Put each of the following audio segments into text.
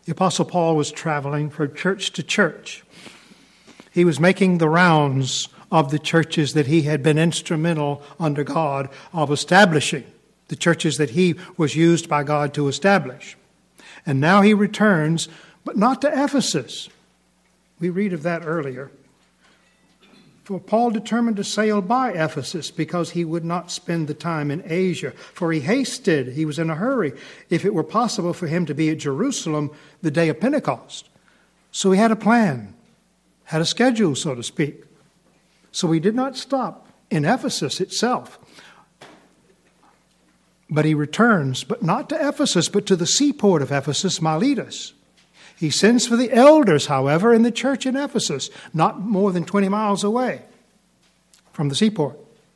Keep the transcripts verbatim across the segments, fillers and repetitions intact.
The Apostle Paul was traveling from church to church. He was making the rounds of the churches that he had been instrumental under God of establishing, the churches that he was used by God to establish. And now he returns, but not to Ephesus. We read of that earlier. For Paul determined to sail by Ephesus because he would not spend the time in Asia. For he hasted, he was in a hurry, if it were possible for him to be at Jerusalem the day of Pentecost. So he had a plan, had a schedule, so to speak. So he did not stop in Ephesus itself. But he returns, but not to Ephesus, but to the seaport of Ephesus, Miletus. He sends for the elders, however, in the church in Ephesus, not more than twenty miles away from the seaport.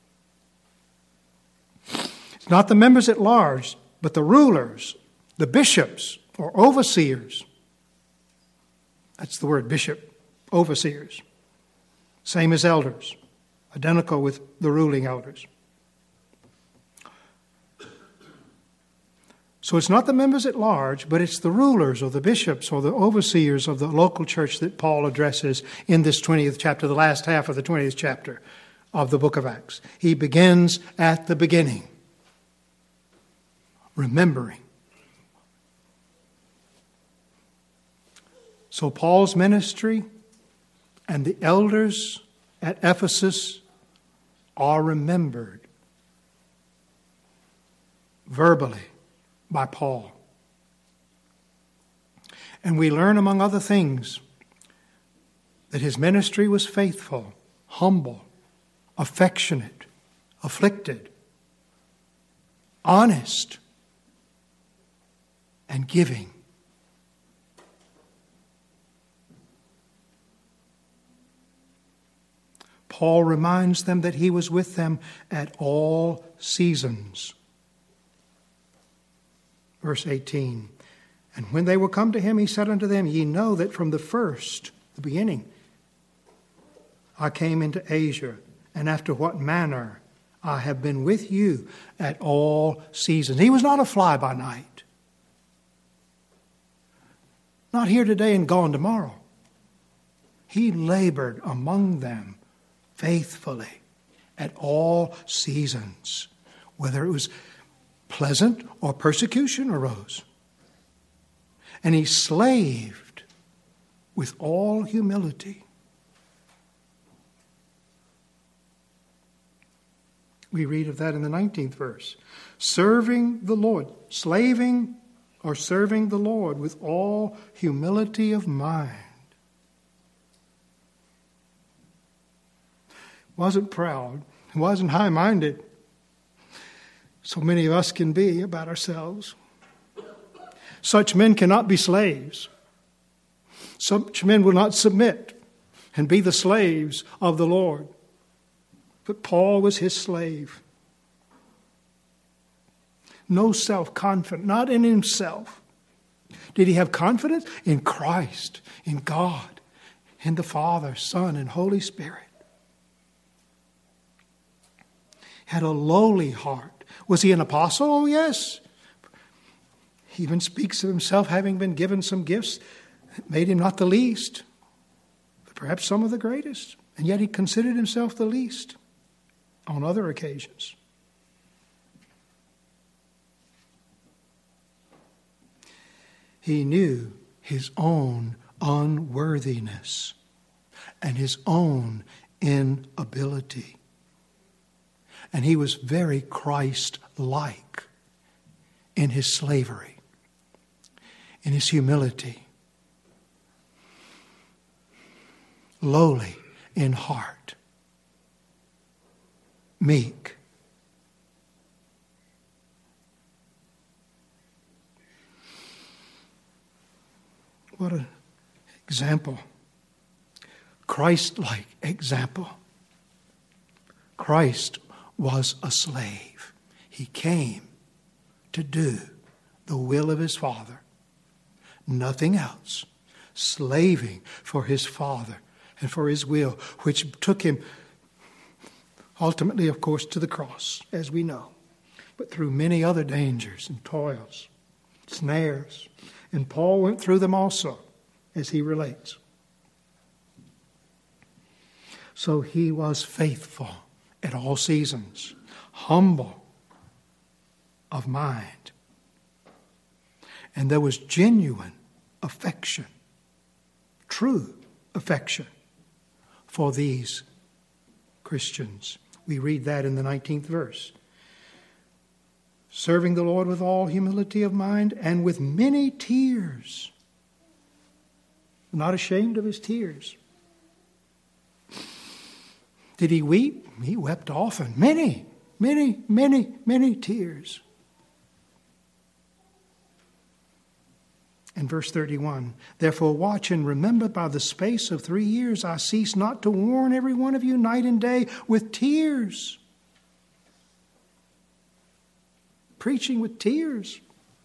It's not the members at large, but the rulers, the bishops or overseers. That's the word bishop, overseers. Same as elders, identical with the ruling elders. So it's not the members at large, but it's the rulers or the bishops or the overseers of the local church that Paul addresses in this twentieth chapter, the last half of the twentieth chapter of the book of Acts. He begins at the beginning, remembering. So Paul's ministry and the elders at Ephesus are remembered verbally by Paul. And we learn, among other things, that his ministry was faithful, humble, affectionate, afflicted, honest, and giving. Paul reminds them that he was with them at all seasons. Verse eighteen, and when they were come to him, he said unto them, ye know that from the first, the beginning, I came into Asia, and after what manner I have been with you at all seasons. He was not a fly by night. Not here today and gone tomorrow. He labored among them faithfully at all seasons, whether it was pleasant or persecution arose. And he slaved with all humility. We read of that in the nineteenth verse. Serving the Lord, slaving or serving the Lord with all humility of mind. Wasn't proud, wasn't high-minded. So many of us can be about ourselves. Such men cannot be slaves. Such men will not submit and be the slaves of the Lord. But Paul was his slave. No self-confidence, not in himself. Did he have confidence? In Christ, in God, in the Father, Son, and Holy Spirit. Had a lowly heart. Was he an apostle? Oh, yes. He even speaks of himself having been given some gifts that made him not the least, but perhaps some of the greatest. And yet he considered himself the least on other occasions. He knew his own unworthiness and his own inability. And he was very Christ-like in his slavery, in his humility, lowly in heart, meek. What an example. Christ-like example. Christ was a slave. He came to do the will of his Father. Nothing else. Slaving for his Father and for his will, which took him ultimately, of course, to the cross, as we know, but through many other dangers and toils, snares, And Paul went through them also, as he relates. So he was faithful at all seasons, humble of mind. And there was genuine affection, true affection for these Christians. We read that in the nineteenth verse. Serving the Lord with all humility of mind and with many tears. Not ashamed of his tears. Did he weep? He wept often. Many, many, many, many tears. In verse thirty-one, therefore watch and remember by the space of three years I cease not to warn every one of you night and day with tears. Preaching with tears.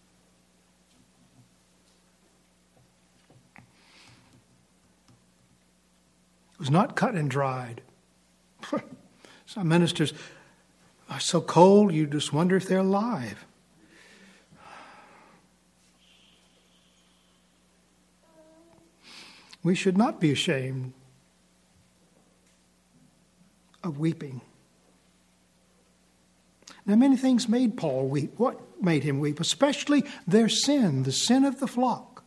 It was not cut and dried. Some ministers are so cold you just wonder if they're alive. We should not be ashamed of weeping. Now, many things made Paul weep. What made him weep? Especially their sin, the sin of the flock,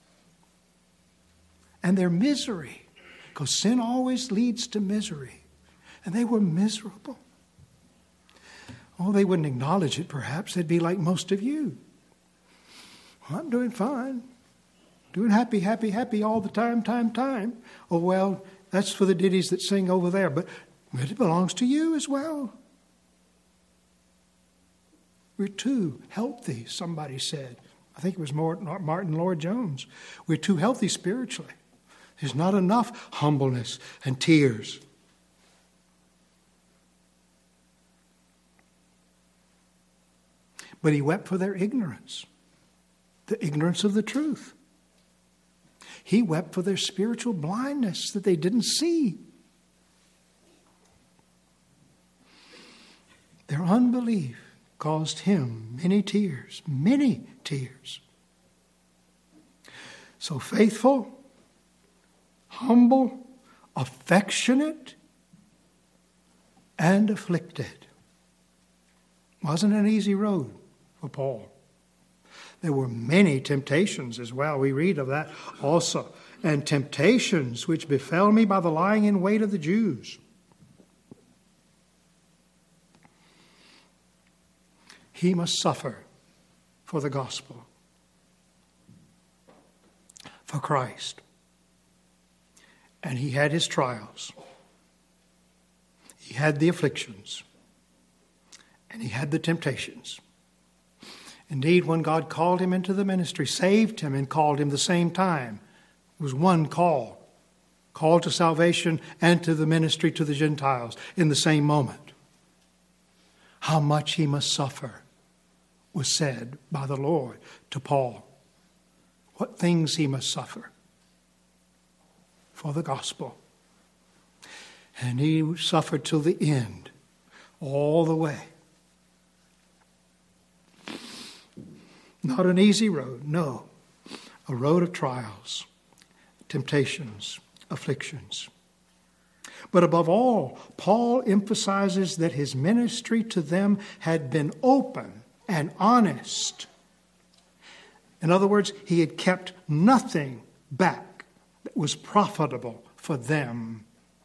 and their misery, because sin always leads to misery. And they were miserable. Oh, they wouldn't acknowledge it, perhaps. They'd be like most of you. Well, I'm doing fine. Doing happy, happy, happy all the time, time, time. Oh, well, that's for the ditties that sing over there, but it belongs to you as well. We're too healthy, somebody said. I think it was Martin Lloyd-Jones. We're too healthy spiritually. There's not enough humbleness and tears. But he wept for their ignorance, the ignorance of the truth. He wept for their spiritual blindness that they didn't see. Their unbelief caused him many tears, many tears. So faithful, humble, affectionate, and afflicted. Wasn't an easy road for Paul. There were many temptations as well. We read of that also. And temptations which befell me by the lying in wait of the Jews. He must suffer for the gospel, for Christ. And he had his trials. He had the afflictions. And he had the temptations. Indeed, when God called him into the ministry, saved him and called him the same time, it was one call. Call to salvation and to the ministry to the Gentiles in the same moment. How much he must suffer was said by the Lord to Paul. What things he must suffer for the gospel. And he suffered till the end, all the way. Not an easy road, no. A road of trials, temptations, afflictions. But above all, Paul emphasizes that his ministry to them had been open and honest. In other words, he had kept nothing back that was profitable for them.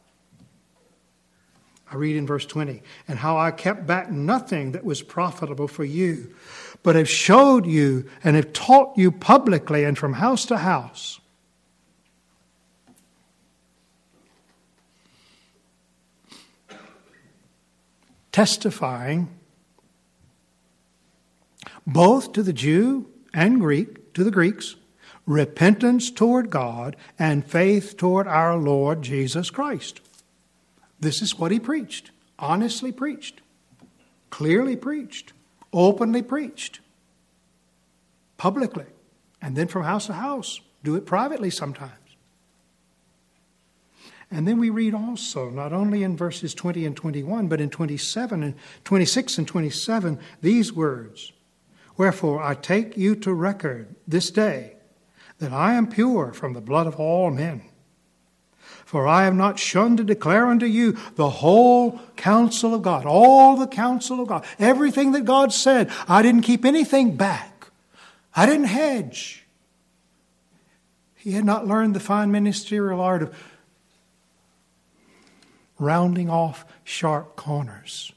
I read in verse twenty, and how I kept back nothing that was profitable for you, but have showed you and have taught you publicly and from house to house. Testifying both to the Jew and Greek, to the Greeks, repentance toward God and faith toward our Lord Jesus Christ. This is what he preached, honestly preached, clearly preached, openly preached, publicly, and then from house to house. Do it privately sometimes. And then we read also, not only in verses twenty and twenty-one, but in twenty-seven and twenty-six and twenty-seven, these words. Wherefore I take you to record this day that I am pure from the blood of all men. For I have not shunned to declare unto you the whole counsel of God, all the counsel of God, everything that God said. I didn't keep anything back. I didn't hedge. He had not learned the fine ministerial art of rounding off sharp corners,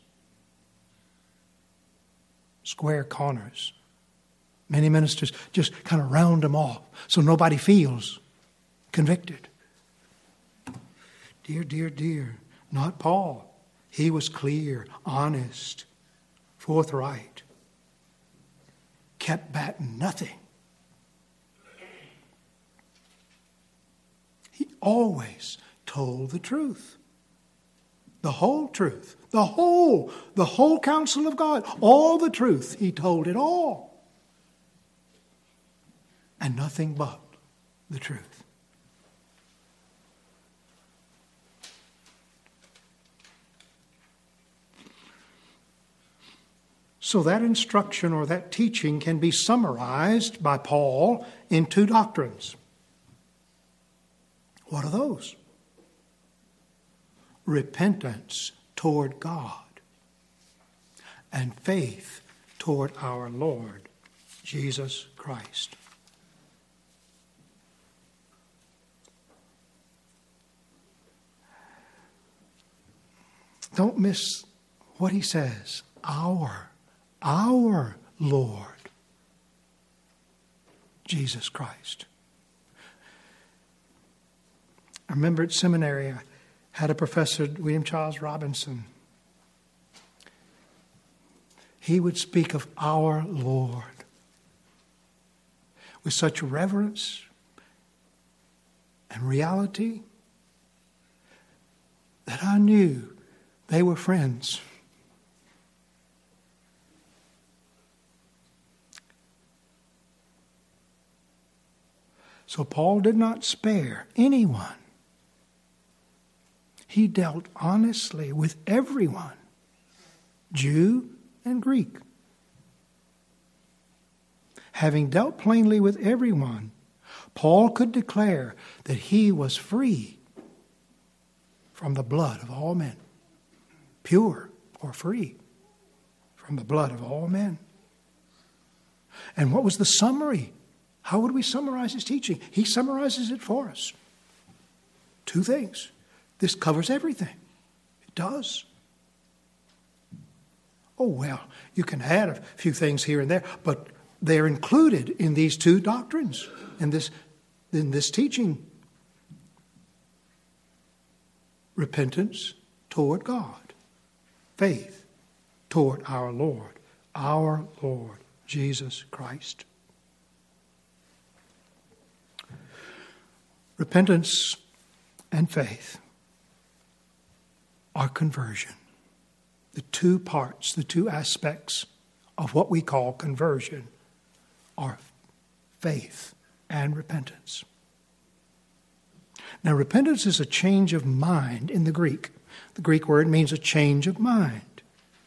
square corners. Many ministers just kind of round them off so nobody feels convicted. Dear, dear, dear, not Paul. He was clear, honest, forthright, kept back nothing. He always told the truth. The whole truth. The whole, the whole counsel of God. All the truth. He told it all. And nothing but the truth. So that instruction or that teaching can be summarized by Paul in two doctrines. What are those? Repentance toward God and faith toward our Lord Jesus Christ. Don't miss what he says. Our, our Lord Jesus Christ. I remember at seminary, I had a professor, William Charles Robinson. He would speak of our Lord with such reverence and reality that I knew they were friends. So Paul did not spare anyone. He dealt honestly with everyone, Jew and Greek. Having dealt plainly with everyone, Paul could declare that he was free from the blood of all men. Pure or free from the blood of all men. And what was the summary? How would we summarize his teaching? He summarizes it for us. Two things. This covers everything. It does. Oh, well, you can add a few things here and there, but they're included in these two doctrines, in this, in this teaching. Repentance toward God. Faith toward our Lord, our Lord Jesus Christ. Repentance and faith are conversion. The two parts, the two aspects of what we call conversion are faith and repentance. Now, repentance is a change of mind in the Greek. The Greek word means a change of mind.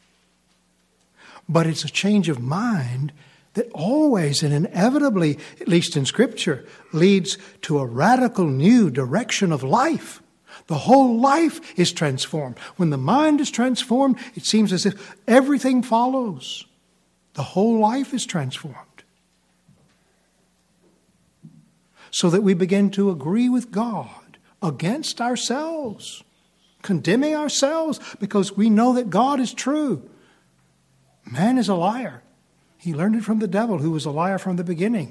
But it's a change of mind that always and inevitably, at least in Scripture, leads to a radical new direction of life. The whole life is transformed. When the mind is transformed, it seems as if everything follows. The whole life is transformed. So that we begin to agree with God against ourselves, condemning ourselves because we know that God is true. Man is a liar. He learned it from the devil, who was a liar from the beginning.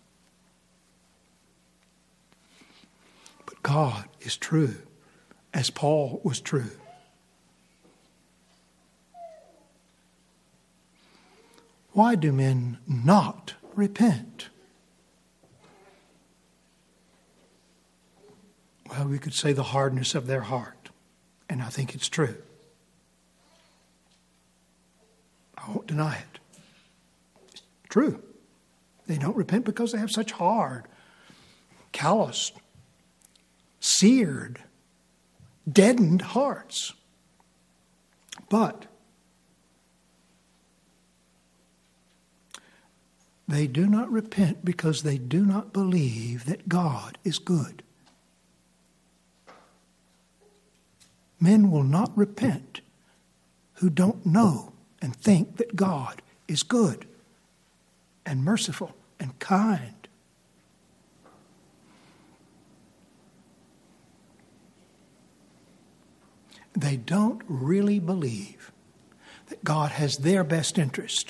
But God is true, as Paul was true. Why do men not repent? Well, we could say the hardness of their heart, and I think it's true. I won't deny it. It's true. They don't repent because they have such hard, calloused, seared, deadened hearts. But They do not repent because they do not believe that God is good. Men will not repent who don't know and think that God is good and merciful and kind. They don't really believe that God has their best interest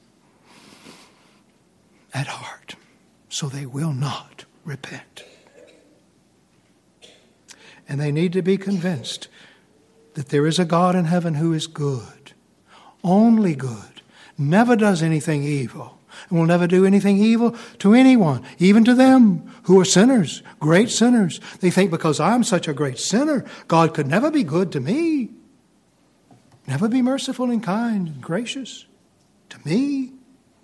at heart, so they will not repent. And they need to be convinced that there is a God in heaven who is good, only good, never does anything evil, and will never do anything evil to anyone, even to them who are sinners, great sinners. They think because I'm such a great sinner, God could never be good to me, never be merciful and kind and gracious to me.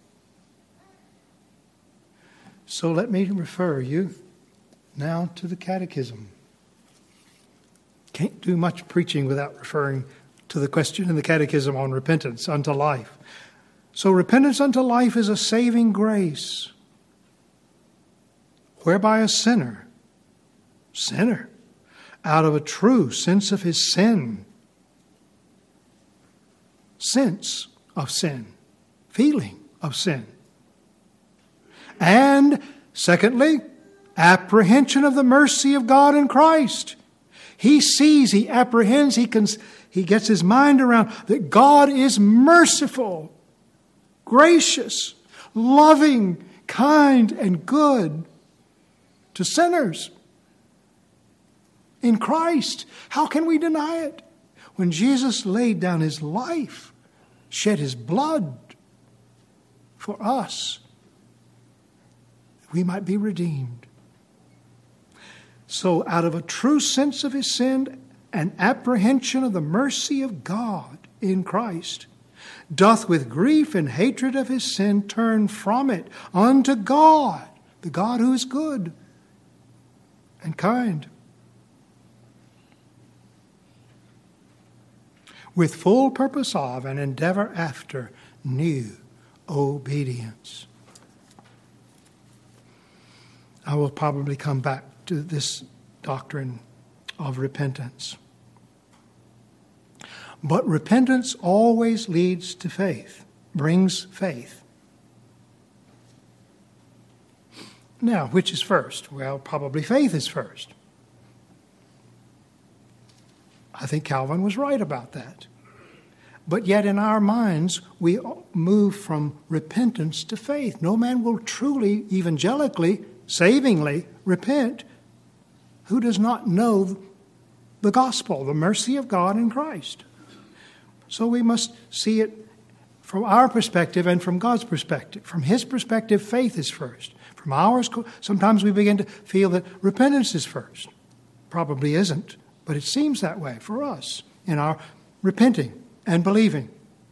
So let me refer you now to the Catechism. Can't do much preaching without referring to the question in the Catechism on repentance unto life. So repentance unto life is a saving grace, whereby a sinner, sinner, out of a true sense of his sin, sense of sin, feeling of sin, and secondly, apprehension of the mercy of God in Christ. He sees, he apprehends, he can, he gets his mind around that God is merciful, gracious, loving, kind, and good to sinners in Christ. How can we deny it? When Jesus laid down his life, shed his blood for us, we might be redeemed. So out of a true sense of his sin and apprehension of the mercy of God in Christ, doth with grief and hatred of his sin turn from it unto God, the God who is good and kind, with full purpose of and endeavor after new obedience. I will probably come back to this doctrine of repentance. But repentance always leads to faith, brings faith. Now, which is first? Well, probably faith is first. I think Calvin was right about that. But yet in our minds, we move from repentance to faith. No man will truly, evangelically, savingly repent who does not know the gospel, the mercy of God in Christ. So we must see it from our perspective and from God's perspective. From his perspective, faith is first. From ours, sometimes we begin to feel that repentance is first. Probably isn't, but it seems that way for us in our repenting and believing.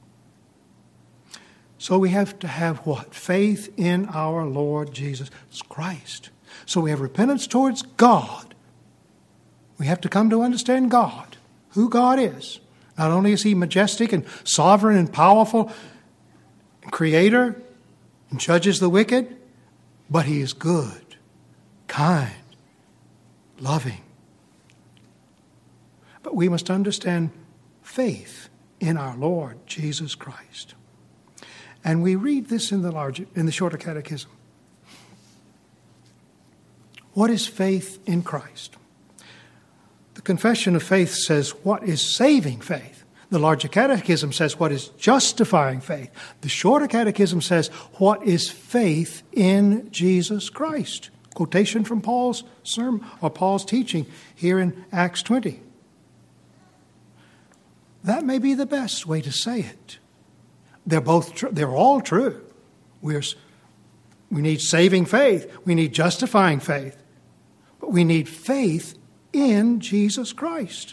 So we have to have what? Faith in our Lord Jesus Christ. So we have repentance towards God. We have to come to understand God, who God is. Not only is he majestic and sovereign and powerful and creator and judges the wicked, but he is good, kind, loving. But we must understand faith in our Lord Jesus Christ. And we read this in the larger, in the shorter catechism. What is faith in Christ? The Confession of Faith says, what is saving faith? The larger catechism says, what is justifying faith? The shorter catechism says, what is faith in Jesus Christ? Quotation from Paul's sermon or Paul's teaching here in Acts twenty. That may be the best way to say it. They're both tr- they're all true. We're, we need saving faith. We need justifying faith. But we need faith in Jesus Christ.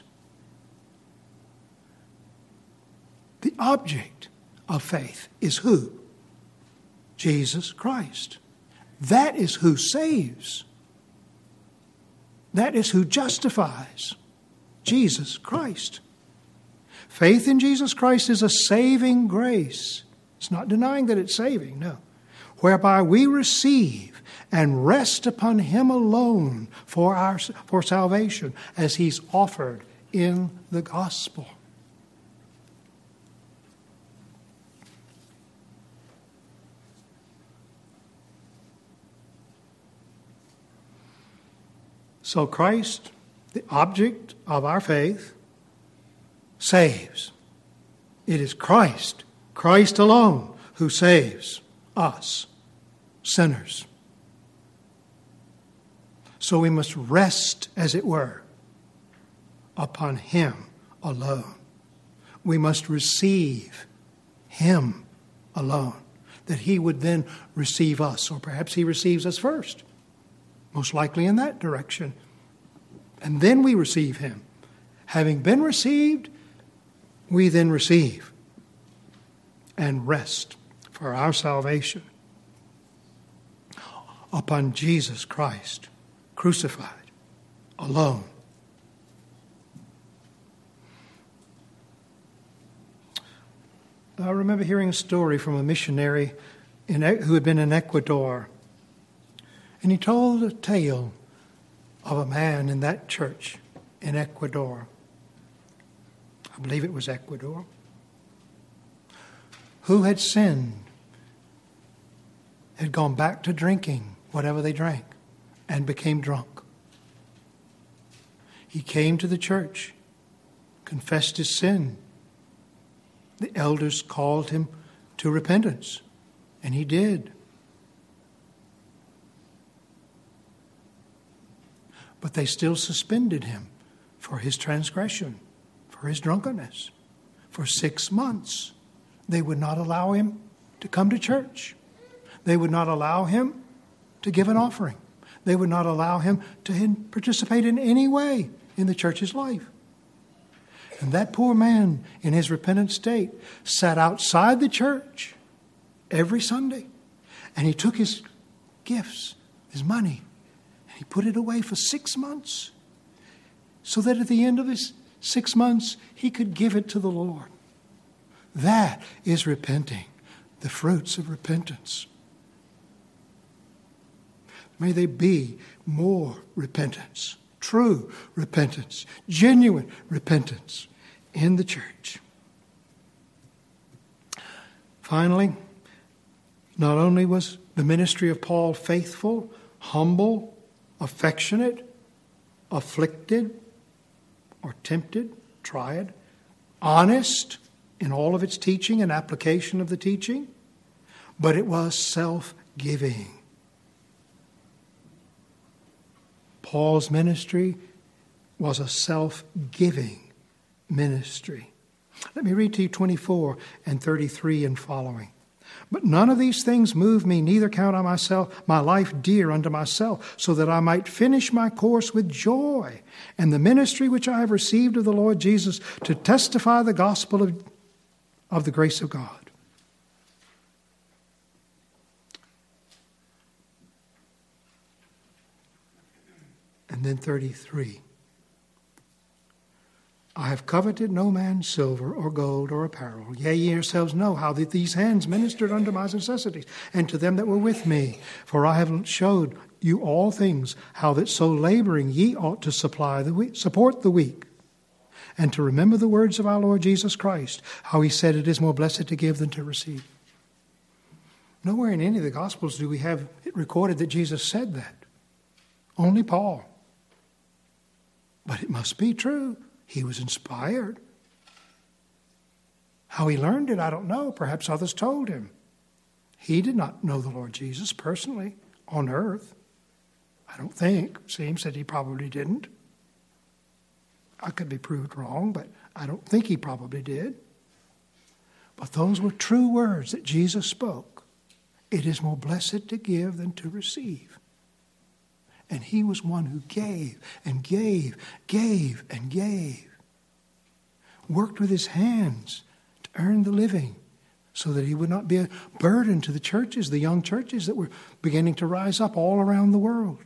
The object of faith is who? Jesus Christ. That is who saves. That is who justifies. Jesus Christ. Faith in Jesus Christ is a saving grace. It's not denying that it's saving, no. whereby we receive and rest upon him alone for our for salvation, as he's offered in the gospel. So Christ, the object of our faith, saves. It is Christ, Christ alone, who saves us, sinners. So we must rest, as it were, upon him alone. We must receive him alone, that he would then receive us, or perhaps he receives us first, most likely in that direction. And then we receive him. Having been received, we then receive and rest for our salvation upon Jesus Christ, crucified, alone. I remember hearing a story from a missionary in, who had been in Ecuador. And he told a tale of a man in that church in Ecuador. I believe it was Ecuador. Who had sinned, had gone back to drinking whatever they drank, and became drunk. He came to the church, confessed his sin. The elders called him to repentance, and he did. But they still suspended him for his transgression, for his drunkenness. For six months, they would not allow him to come to church. They would not allow him to give an offering. They would not allow him to participate in any way in the church's life. And that poor man, in his repentant state, sat outside the church every Sunday. And he took his gifts, his money, and he put it away for six months. So that at the end of his six months, he could give it to the Lord. That is repenting, the fruits of repentance. May there be more repentance, true repentance, genuine repentance in the church. Finally, not only was the ministry of Paul faithful, humble, affectionate, afflicted, or tempted, tried, honest in all of its teaching and application of the teaching, but it was self-giving. Paul's ministry was a self-giving ministry. Let me read to you twenty-four and thirty-three and following. But none of these things move me, neither count I myself my life dear unto myself, so that I might finish my course with joy, and the ministry which I have received of the Lord Jesus, to testify the gospel of, of the grace of God. And then thirty-three. I have coveted no man's silver or gold or apparel. Yea, ye yourselves know how that these hands ministered unto my necessities, and to them that were with me. For I have showed you all things, how that so laboring ye ought to supply the weak, support the weak, and to remember the words of our Lord Jesus Christ, how he said, it is more blessed to give than to receive. Nowhere in any of the Gospels do we have it recorded that Jesus said that. Only Paul. But it must be true. He was inspired. How he learned it, I don't know. Perhaps others told him. He did not know the Lord Jesus personally on earth. I don't think. Seems that he probably didn't. I could be proved wrong, but I don't think he probably did. But those were true words that Jesus spoke. It is more blessed to give than to receive. And he was one who gave and gave, gave and gave. Worked with his hands to earn the living so that he would not be a burden to the churches, the young churches that were beginning to rise up all around the world.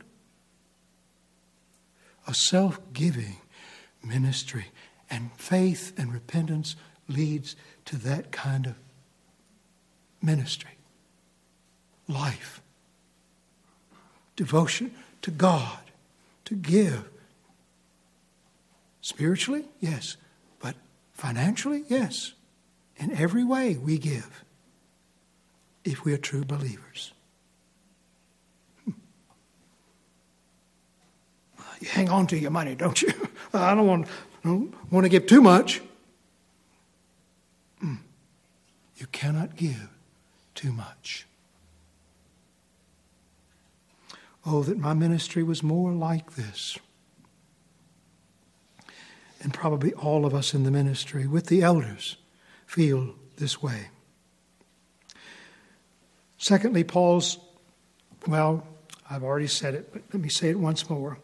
A self-giving ministry, and faith and repentance leads to that kind of ministry. life. Devotion to God, to give. Spiritually, yes. But financially, yes. In every way we give, if we are true believers. You hang on to your money, don't you? I don't want, don't want to give too much. You cannot give too much. Oh, that my ministry was more like this. And probably all of us in the ministry with the elders feel this way. Secondly, Paul's, well, I've already said it, but let me say it once more.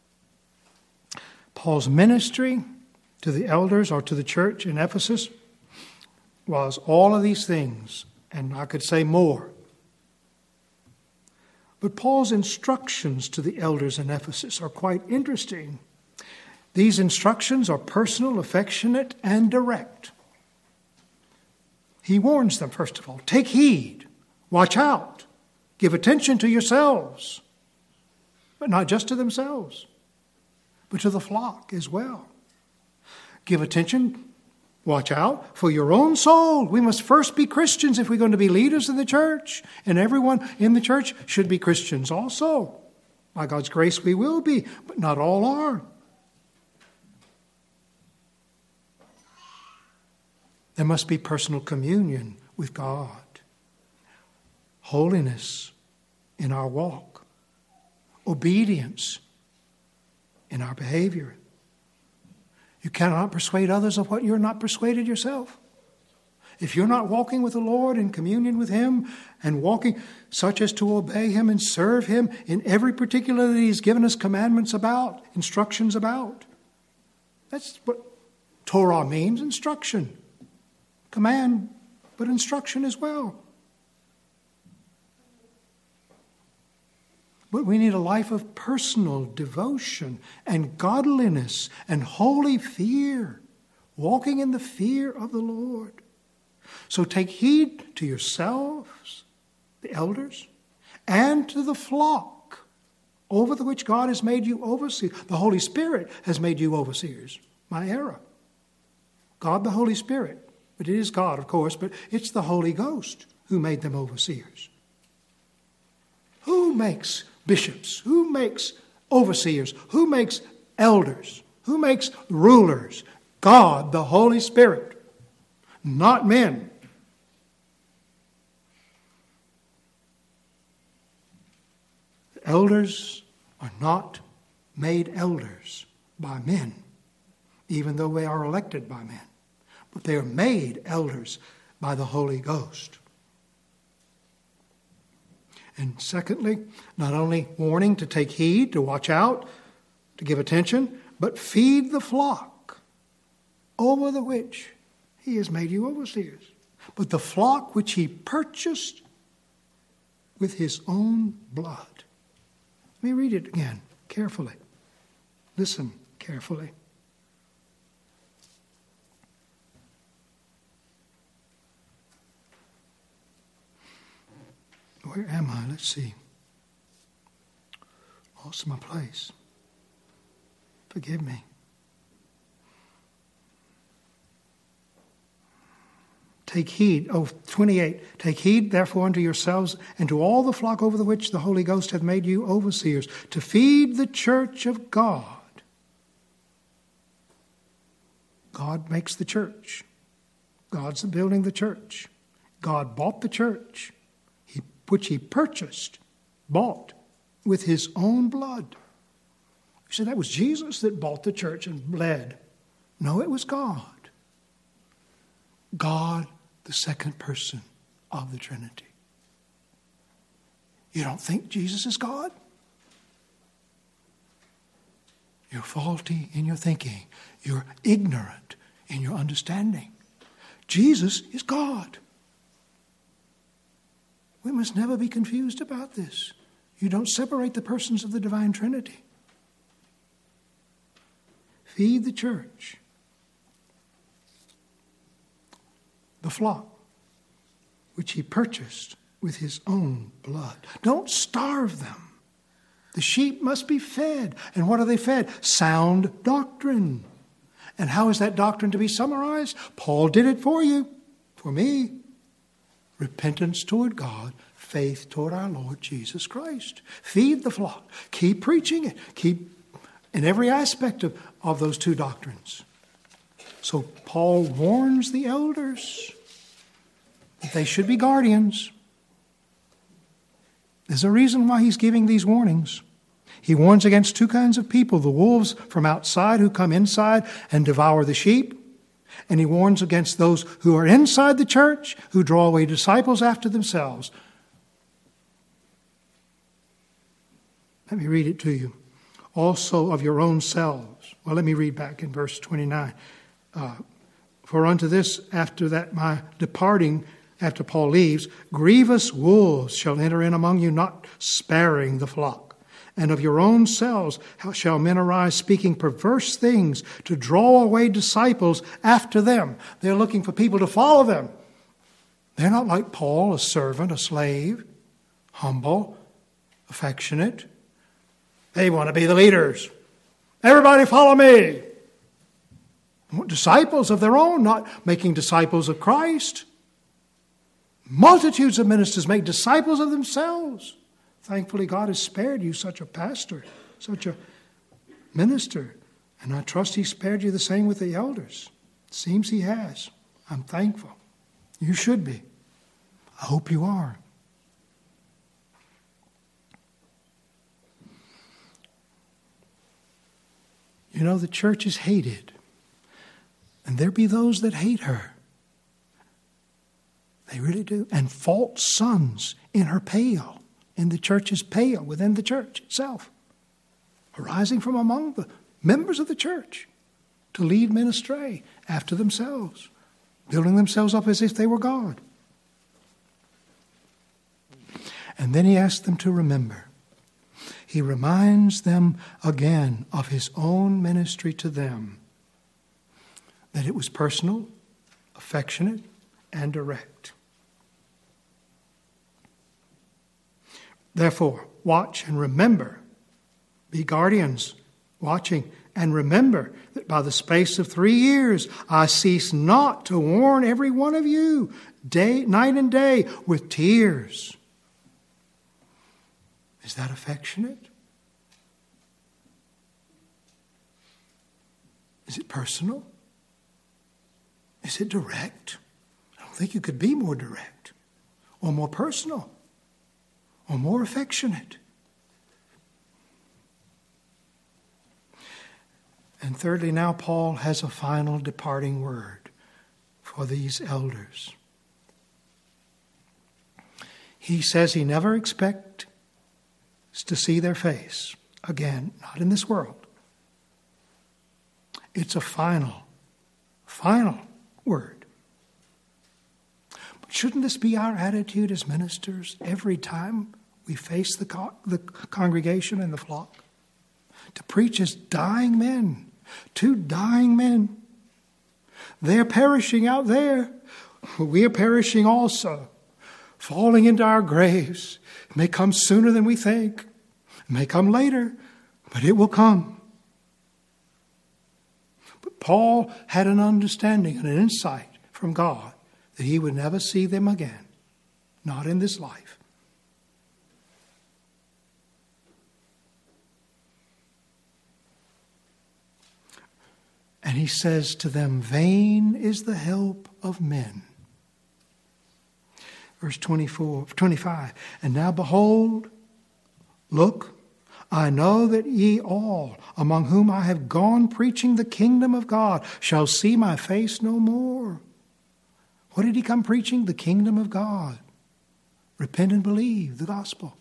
Paul's ministry to the elders or to the church in Ephesus was all of these things, and I could say more. But Paul's instructions to the elders in Ephesus are quite interesting. These instructions are personal, affectionate, and direct. He warns them, first of all, take heed, watch out, give attention to yourselves, but not just to themselves, but to the flock as well. Give attention, watch out for your own soul. We must first be Christians if we're going to be leaders in the church. And everyone in the church should be Christians also. By God's grace we will be, but not all are. There must be personal communion with God. Holiness in our walk. Obedience in our behavior. You cannot persuade others of what you're not persuaded yourself. If you're not walking with the Lord in communion with Him and walking such as to obey Him and serve Him in every particular that He's given us commandments about, instructions about. That's what Torah means, instruction. Command, but instruction as well. But we need a life of personal devotion and godliness and holy fear, walking in the fear of the Lord. So take heed to yourselves, the elders, and to the flock over the which God has made you overseers. The Holy Spirit has made you overseers. My error. God the Holy Spirit. But it is God, of course, but it's the Holy Ghost who made them overseers. Who makes bishops? Who makes overseers? Who makes elders? Who makes rulers? God, the Holy Spirit, not men. The elders are not made elders by men, even though they are elected by men. But they are made elders by the Holy Ghost. And secondly, not only warning to take heed, to watch out, to give attention, but feed the flock over the which He has made you overseers. But the flock which He purchased with His own blood. Let me read it again carefully. Listen carefully. Where am I? Let's see. Lost my place. Forgive me. Take heed. Oh, twenty-eight. Take heed, therefore, unto yourselves and to all the flock over the which the Holy Ghost hath made you overseers, to feed the church of God. God makes the church. God's building the church. God bought the church, which He purchased, bought with His own blood. You say that was Jesus that bought the church and bled. No, it was God. God, the second person of the Trinity. You don't think Jesus is God? You're faulty in your thinking. You're ignorant in your understanding. Jesus is God. We must never be confused about this. You don't separate the persons of the divine Trinity. Feed the church, the flock, which He purchased with his own blood. Don't starve them. The sheep must be fed. And what are they fed? Sound doctrine. And how is that doctrine to be summarized? Paul did it for you, for me. Repentance toward God, faith toward our Lord Jesus Christ. Feed the flock. Keep preaching it. Keep in every aspect of, of those two doctrines. So Paul warns the elders that they should be guardians. There's a reason why he's giving these warnings. He warns against two kinds of people, the wolves from outside who come inside and devour the sheep. And he warns against those who are inside the church, who draw away disciples after themselves. Let me read it to you. Also of your own selves. Well, let me read back in verse twenty-nine. Uh, For unto this, after that my departing, after Paul leaves, grievous wolves shall enter in among you, not sparing the flock. And of your own selves how shall men arise speaking perverse things to draw away disciples after them. They're looking for people to follow them. They're not like Paul, a servant, a slave, humble, affectionate. They want to be the leaders. Everybody follow me. Disciples of their own, not making disciples of Christ. Multitudes of ministers make disciples of themselves. Thankfully, God has spared you such a pastor, such a minister. And I trust he spared you the same with the elders. It seems he has. I'm thankful. You should be. I hope you are. You know, the church is hated. And there be those that hate her. They really do. And false sons in her pale, in the church's pale, within the church itself, arising from among the members of the church to lead men astray after themselves, building themselves up as if they were God. And then he asks them to remember. He reminds them again of his own ministry to them, that it was personal, affectionate, and direct. Therefore, watch and remember. Be guardians, watching and remember that by the space of three years I cease not to warn every one of you, day, night and day, with tears. Is that affectionate? Is it personal? Is it direct? I don't think you could be more direct or more personal or more affectionate. And thirdly, now Paul has a final departing word for these elders. He says he never expects to see their face again, not in this world. It's a final, final word. But shouldn't this be our attitude as ministers every time we face the, co- the congregation and the flock? To preach as dying men, to dying men. They're perishing out there. We are perishing also, falling into our graves. It may come sooner than we think. It may come later, but it will come. But Paul had an understanding and an insight from God that he would never see them again, not in this life. And he says to them, vain is the help of men. Verse twenty-four, twenty-five, and now behold, look, I know that ye all, among whom I have gone preaching the kingdom of God, shall see my face no more. What did he come preaching? The kingdom of God. Repent and believe the gospel.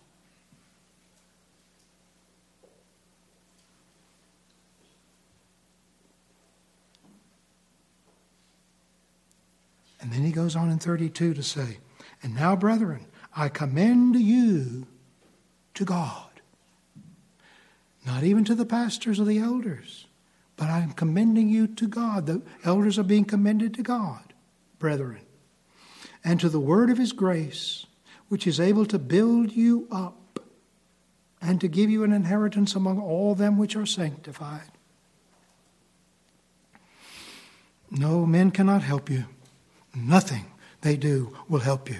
And then he goes on in thirty-two to say, and now, brethren, I commend you to God. Not even to the pastors or the elders, but I am commending you to God. The elders are being commended to God, brethren. And to the word of his grace, which is able to build you up and to give you an inheritance among all them which are sanctified. No, men cannot help you. Nothing they do will help you.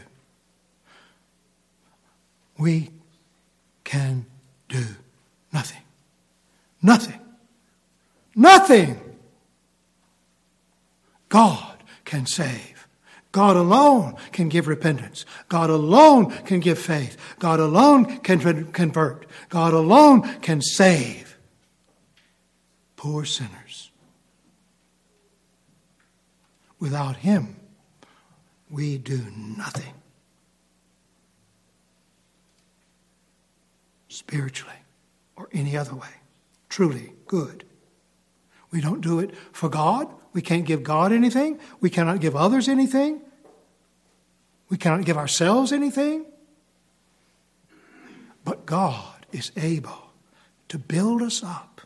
We can do nothing. Nothing. Nothing. God can save. God alone can give repentance. God alone can give faith. God alone can convert. God alone can save poor sinners. Without Him, we do nothing. Spiritually or any other way. Truly good. We don't do it for God. We can't give God anything. We cannot give others anything. We cannot give ourselves anything. But God is able to build us up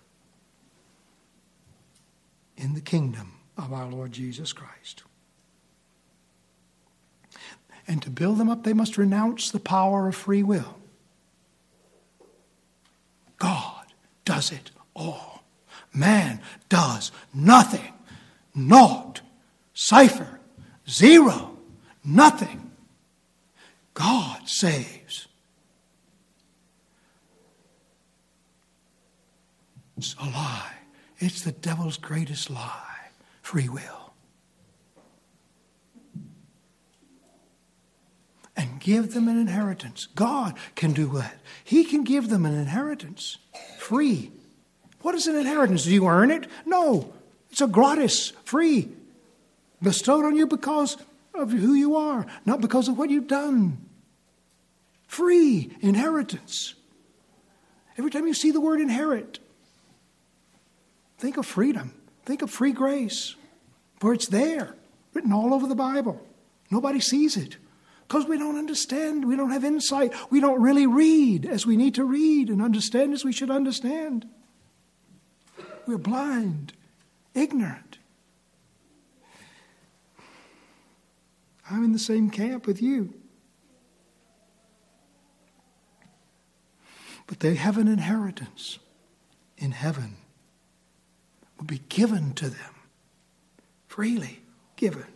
in the kingdom of our Lord Jesus Christ. And to build them up, they must renounce the power of free will. God does it all. Man does nothing. Naught. Cipher. Zero. Nothing. God saves. It's a lie. It's the devil's greatest lie. Free will. And give them an inheritance. God can do that. He can give them an inheritance. Free. What is an inheritance? Do you earn it? No. It's a gratis. Free. Bestowed on you because of who you are. Not because of what you've done. Free inheritance. Every time you see the word inherit, think of freedom. Think of free grace. For it's there. Written all over the Bible. Nobody sees it. Because we don't understand. We don't have insight. We don't really read as we need to read and understand as we should understand. We're blind. Ignorant. I'm in the same camp with you. But they have an inheritance in heaven. Will be given to them. Freely given.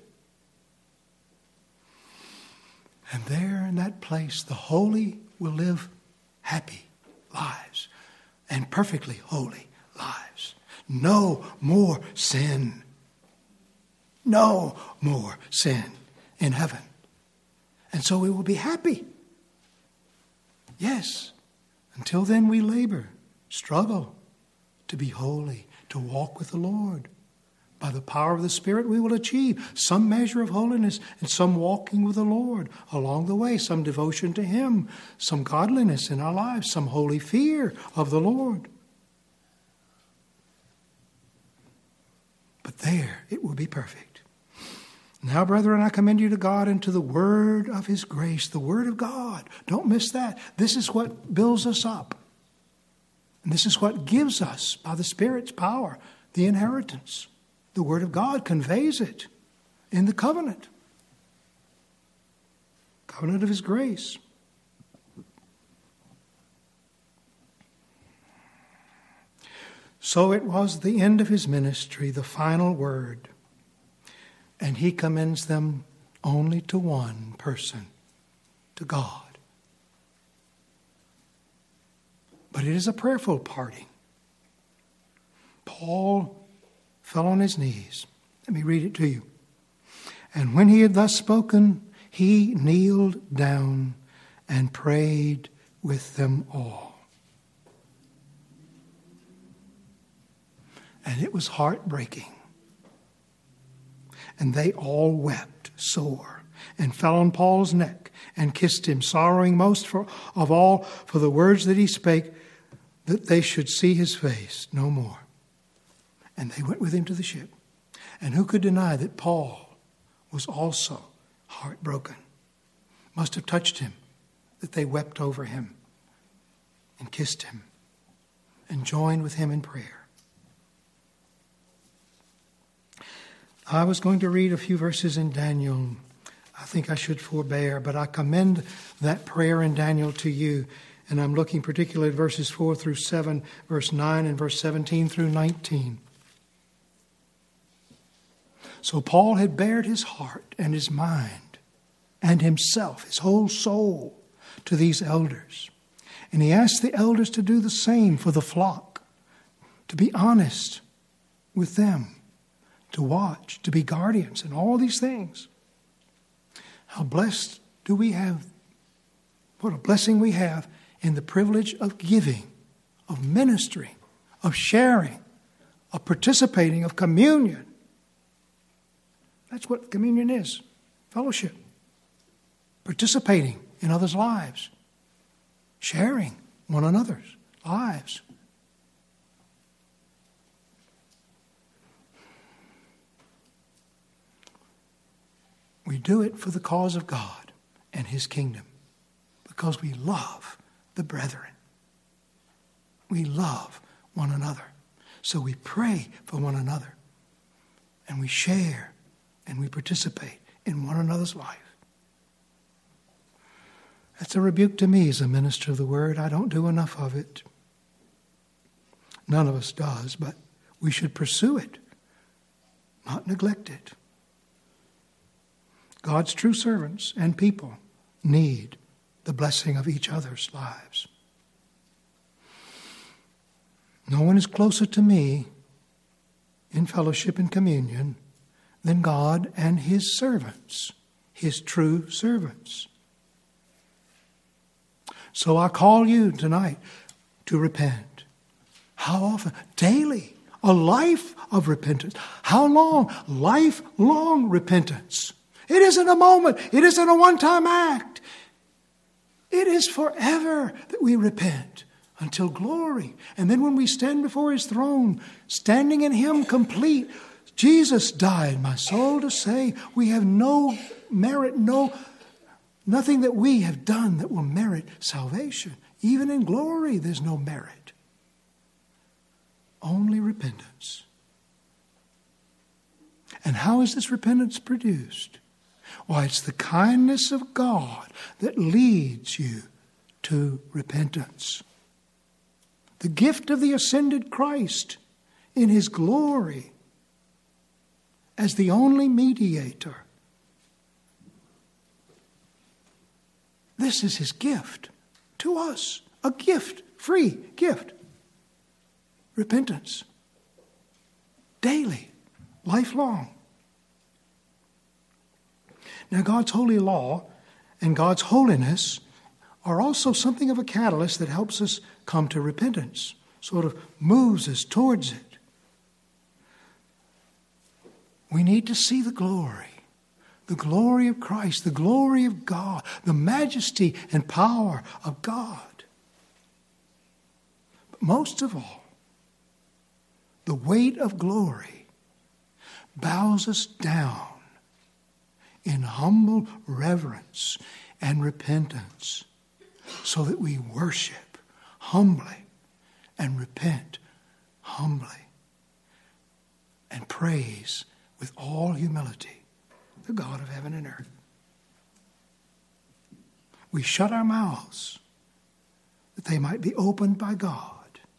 And there in that place, the holy will live happy lives and perfectly holy lives. No more sin. No more sin in heaven. And so we will be happy. Yes. Until then we labor, struggle to be holy, to walk with the Lord. By the power of the Spirit, we will achieve some measure of holiness and some walking with the Lord along the way, some devotion to Him, some godliness in our lives, some holy fear of the Lord. But there it will be perfect. Now, brethren, I commend you to God and to the word of His grace, the word of God. Don't miss that. This is what builds us up. And this is what gives us, by the Spirit's power, the inheritance. The Word of God conveys it in the covenant. Covenant of His grace. So it was the end of His ministry, the final word. And He commends them only to one person, to God. But it is a prayerful parting. Paul fell on his knees. Let me read it to you. And when he had thus spoken, he kneeled down and prayed with them all. And it was heartbreaking. And they all wept sore and fell on Paul's neck and kissed him, sorrowing most for, of all for the words that he spake, that they should see his face no more. And they went with him to the ship. And who could deny that Paul was also heartbroken? Must have touched him, that they wept over him and kissed him and joined with him in prayer. I was going to read a few verses in Daniel. I think I should forbear, but I commend that prayer in Daniel to you. And I'm looking particularly at verses four through seven, verse nine, and verse seventeen through nineteen. So Paul had bared his heart and his mind and himself, his whole soul, to these elders. And he asked the elders to do the same for the flock, to be honest with them, to watch, to be guardians, and all these things. How blessed do we have, what a blessing we have in the privilege of giving, of ministering, of sharing, of participating, of communion. That's what communion is, fellowship. Participating in others' lives. Sharing one another's lives. We do it for the cause of God and His kingdom because we love the brethren. We love one another. So we pray for one another. And we share and we participate in one another's life. That's a rebuke to me as a minister of the word. I don't do enough of it. None of us does, but we should pursue it, not neglect it. God's true servants and people need the blessing of each other's lives. No one is closer to me in fellowship and communion than God and His servants, His true servants. So I call you tonight to repent. How often? Daily. A life of repentance. How long? Lifelong repentance. It isn't a moment. It isn't a one-time act. It is forever that we repent until glory. And then when we stand before His throne, standing in Him complete, Jesus died, my soul, to say we have no merit, no, nothing that we have done that will merit salvation. Even in glory, there's no merit. Only repentance. And how is this repentance produced? Why, it's the kindness of God that leads you to repentance. The gift of the ascended Christ in His glory as the only mediator. This is His gift to us. A gift, free gift. Repentance. Daily, lifelong. Now, God's holy law and God's holiness are also something of a catalyst that helps us come to repentance, sort of moves us towards it. We need to see the glory, the glory of Christ, the glory of God, the majesty and power of God. But most of all, the weight of glory bows us down in humble reverence and repentance so that we worship humbly and repent humbly and praise with all humility the God of heaven and earth. We shut our mouths that they might be opened by God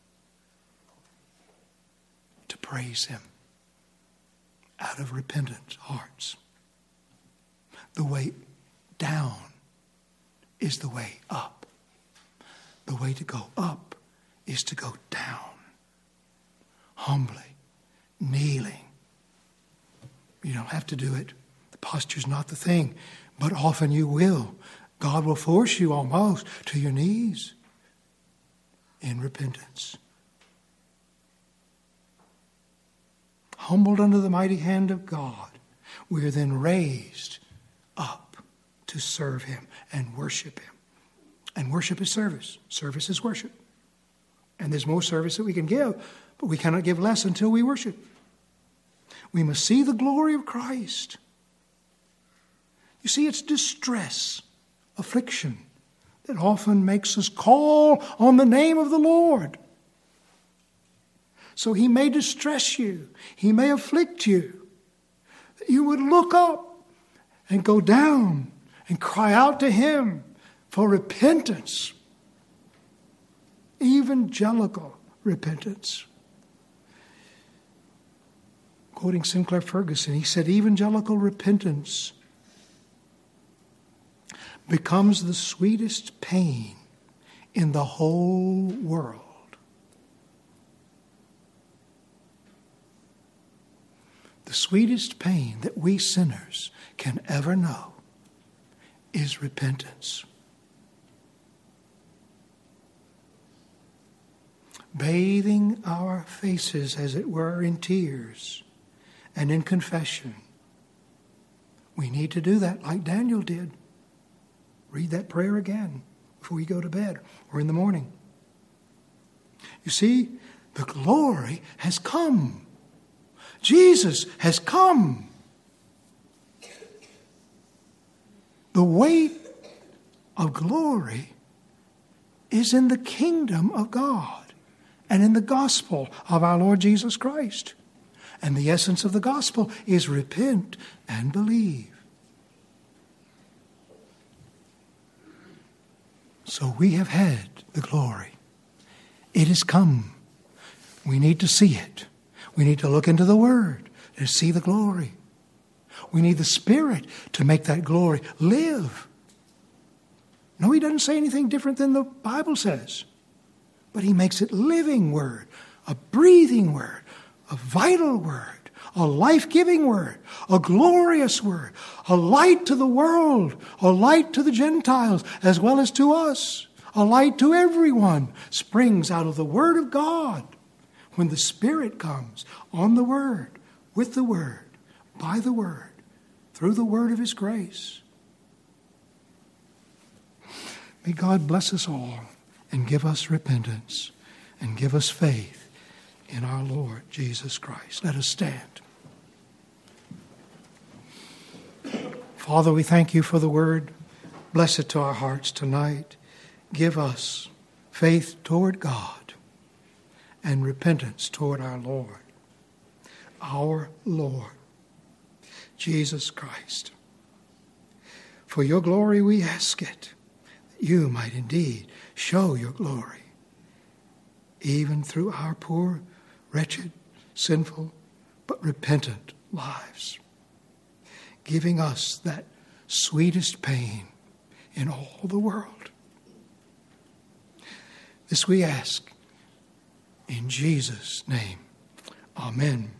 to praise Him out of repentant hearts. The way down is the way up. The way to go up is to go down. Humbly, kneeling. You don't have to do it. The posture's not the thing. But often you will. God will force you almost to your knees in repentance. Humbled under the mighty hand of God, we are then raised up to serve Him and worship Him. And worship is service. Service is worship. And there's more service that we can give, but we cannot give less until we worship. We must see the glory of Christ. You see, it's distress, affliction, that often makes us call on the name of the Lord. So He may distress you. He may afflict you. You would look up and go down and cry out to Him for repentance. Evangelical repentance. Quoting Sinclair Ferguson, he said, evangelical repentance becomes the sweetest pain in the whole world. The sweetest pain that we sinners can ever know is repentance. Bathing our faces, as it were, in tears and in confession. We need to do that like Daniel did. Read that prayer again before you go to bed or in the morning. You see, the glory has come. Jesus has come. The weight of glory is in the kingdom of God and in the gospel of our Lord Jesus Christ. And the essence of the gospel is repent and believe. So we have had the glory. It has come. We need to see it. We need to look into the Word to see the glory. We need the Spirit to make that glory live. No, He doesn't say anything different than the Bible says. But He makes it living Word, a breathing Word, a vital Word, a life-giving Word, a glorious Word, a light to the world, a light to the Gentiles as well as to us, a light to everyone, springs out of the Word of God. When the Spirit comes on the Word, with the Word, by the Word, through the Word of His grace. May God bless us all and give us repentance and give us faith in our Lord Jesus Christ. Let us stand. Father, we thank You for the Word. Bless it to our hearts tonight. Give us faith toward God and repentance toward our Lord, our Lord, Jesus Christ. For Your glory we ask it, that You might indeed show Your glory, even through our poor, wretched, sinful, but repentant lives, giving us that sweetest pain in all the world. This we ask in Jesus' name. Amen.